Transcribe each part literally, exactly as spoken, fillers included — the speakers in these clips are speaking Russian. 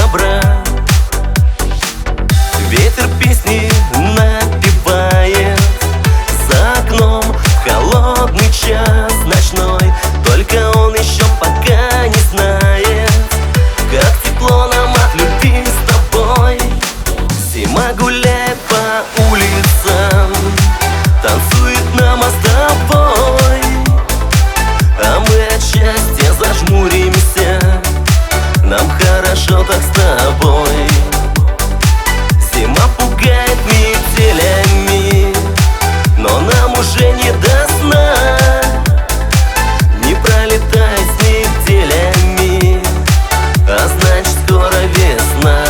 добра. Ветер песни напевает за окном в холодный час ночной. Только он еще пока не знает, как тепло нам от любви с тобой. Зима гуляет по улицам, танцует нам с тобой, а мы от счастья зажмуримся. Нам хорошо так с тобой. Зима пугает метелями, но нам уже не до сна. Не пролетай с метелями, а значит скоро весна.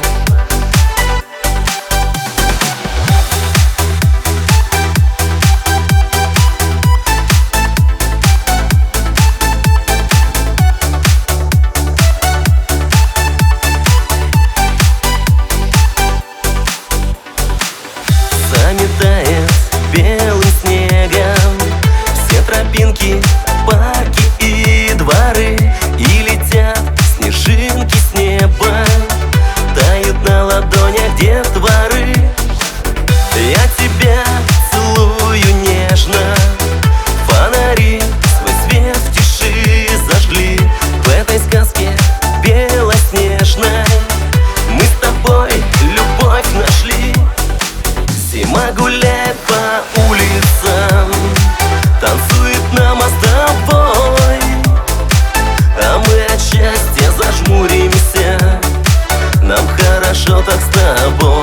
Заметает белым снегом все тропинки, парки и дворы, и летят снежинки с неба, тают на ладонях детворы. Я тебя целую нежно, фонари свой свет в тиши зажгли. В этой сказке белоснежной мы с тобой любовь нашли. Зима гуляет по улицам, танцует нам с тобой, а мы от счастья зажмуримся. Нам хорошо так с тобой.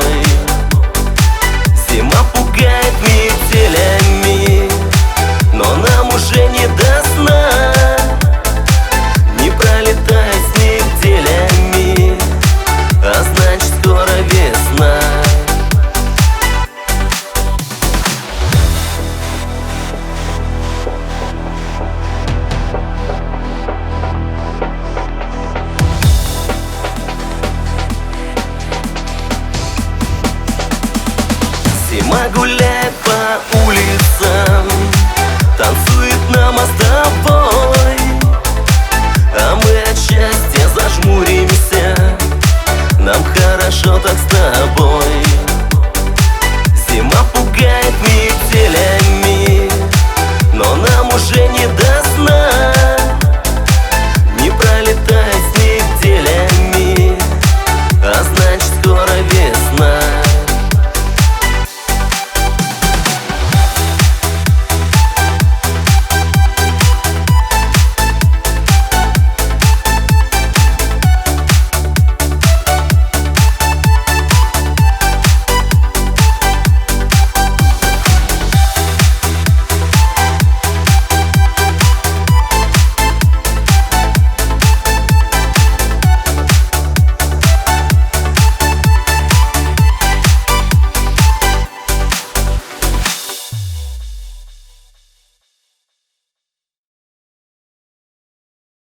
Зима пугает метелями, но нам уже не до сна. Не пролетай с метелями, а значит скоро весна. Зима гуляет по улицам, танцует нам с тобой, а мы от счастья зажмуримся. Нам хорошо так с